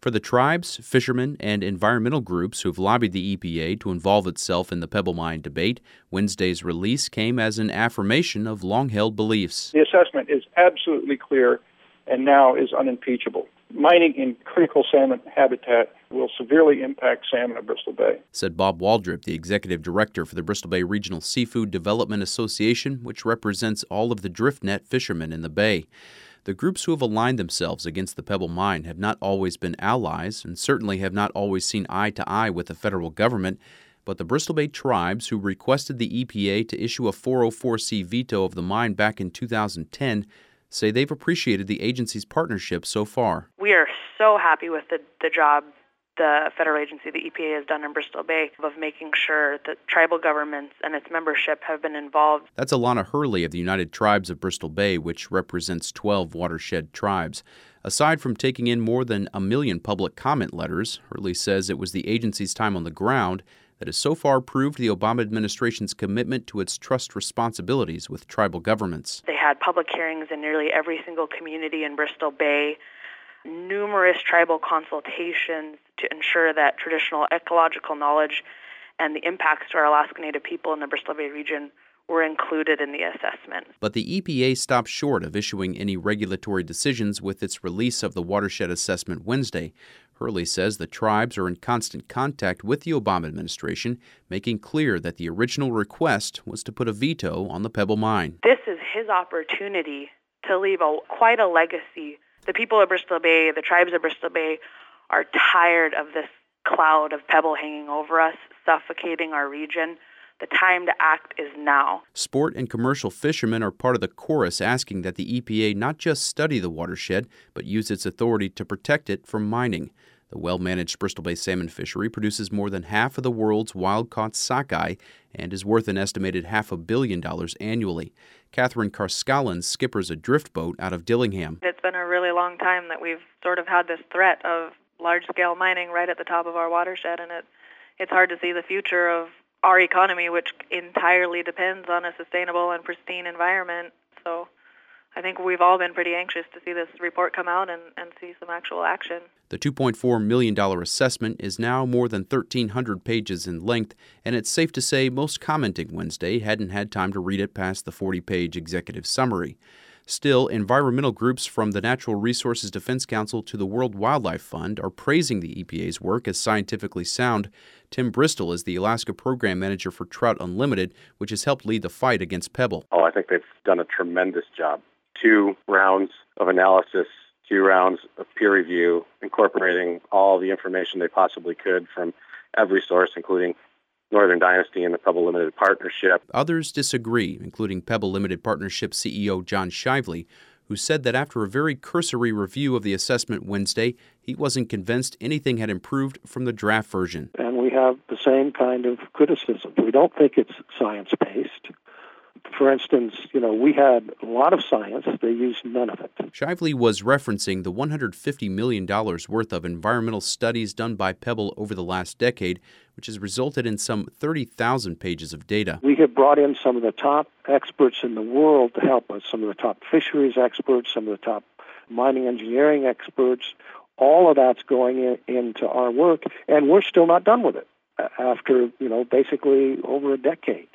For the tribes, fishermen, and environmental groups who've lobbied the EPA to involve itself in the Pebble Mine debate, Wednesday's release came as an affirmation of long-held beliefs. The assessment is absolutely clear and now is unimpeachable. Mining in critical salmon habitat will severely impact salmon at Bristol Bay, said Bob Waldrop, the executive director for the Bristol Bay Regional Seafood Development Association, which represents all of the drift net fishermen in the bay. The groups who have aligned themselves against the Pebble Mine have not always been allies and certainly have not always seen eye to eye with the federal government, but the Bristol Bay tribes who requested the EPA to issue a 404C veto of the mine back in 2010 say they've appreciated the agency's partnership so far. We are so happy with the job the federal agency, the EPA, has done in Bristol Bay of making sure that tribal governments and its membership have been involved. That's Alana Hurley of the United Tribes of Bristol Bay, which represents 12 watershed tribes. Aside from taking in more than 1 million public comment letters, Hurley says it was the agency's time on the ground that has so far proved the Obama administration's commitment to its trust responsibilities with tribal governments. They had public hearings in nearly every single community in Bristol Bay, numerous tribal consultations to ensure that traditional ecological knowledge and the impacts to our Alaska Native people in the Bristol Bay region were included in the assessment. But the EPA stopped short of issuing any regulatory decisions with its release of the watershed assessment Wednesday. Hurley says the tribes are in constant contact with the Obama administration, making clear that the original request was to put a veto on the Pebble Mine. This is his opportunity to leave quite a legacy. The people of Bristol Bay, the tribes of Bristol Bay, are tired of this cloud of pebble hanging over us, suffocating our region. The time to act is now. Sport and commercial fishermen are part of the chorus asking that the EPA not just study the watershed, but use its authority to protect it from mining. The well-managed Bristol Bay salmon fishery produces more than half of the world's wild-caught sockeye and is worth an estimated $500 million annually. Catherine Karskalen skippers a drift boat out of Dillingham. It's been a really long time that we've sort of had this threat of large-scale mining right at the top of our watershed, and it's hard to see the future of our economy, which entirely depends on a sustainable and pristine environment. So I think we've all been pretty anxious to see this report come out and see some actual action. The $2.4 million assessment is now more than 1,300 pages in length, and it's safe to say most commenting Wednesday hadn't had time to read it past the 40-page executive summary. Still, environmental groups from the Natural Resources Defense Council to the World Wildlife Fund are praising the EPA's work as scientifically sound. Tim Bristol is the Alaska Program Manager for Trout Unlimited, which has helped lead the fight against Pebble. I think they've done a tremendous job. 2 rounds of analysis, 2 rounds of peer review, incorporating all the information they possibly could from every source, including Northern Dynasty and the Pebble Limited Partnership. Others disagree, including Pebble Limited Partnership CEO John Shively, who said that after a very cursory review of the assessment Wednesday, he wasn't convinced anything had improved from the draft version. And we have the same kind of criticism. We don't think it's science-based. For instance, we had a lot of science. They used none of it. Shively was referencing the $150 million worth of environmental studies done by Pebble over the last decade, which has resulted in some 30,000 pages of data. We have brought in some of the top experts in the world to help us, some of the top fisheries experts, some of the top mining engineering experts. All of that's going into our work, and we're still not done with it after, basically over a decade.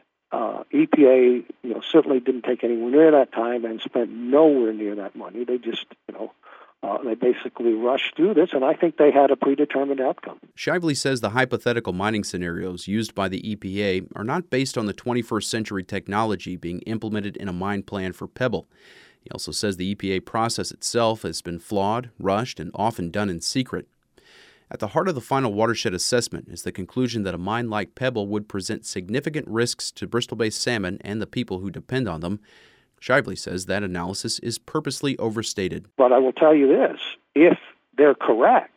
EPA, certainly didn't take anywhere near that time and spent nowhere near that money. They just, they basically rushed through this, and I think they had a predetermined outcome. Shively says the hypothetical mining scenarios used by the EPA are not based on the 21st century technology being implemented in a mine plan for Pebble. He also says the EPA process itself has been flawed, rushed, and often done in secret. At the heart of the final watershed assessment is the conclusion that a mine like Pebble would present significant risks to Bristol Bay salmon and the people who depend on them. Shively says that analysis is purposely overstated. But I will tell you this, if they're correct,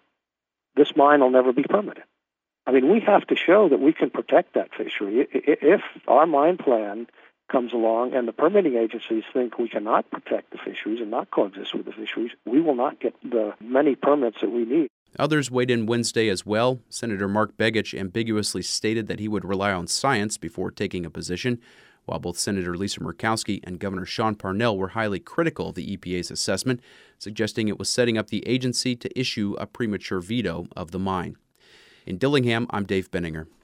this mine will never be permitted. We have to show that we can protect that fishery. If our mine plan comes along and the permitting agencies think we cannot protect the fisheries and not coexist with the fisheries, we will not get the many permits that we need. Others weighed in Wednesday as well. Senator Mark Begich ambiguously stated that he would rely on science before taking a position, while both Senator Lisa Murkowski and Governor Sean Parnell were highly critical of the EPA's assessment, suggesting it was setting up the agency to issue a premature veto of the mine. In Dillingham, I'm Dave Benninger.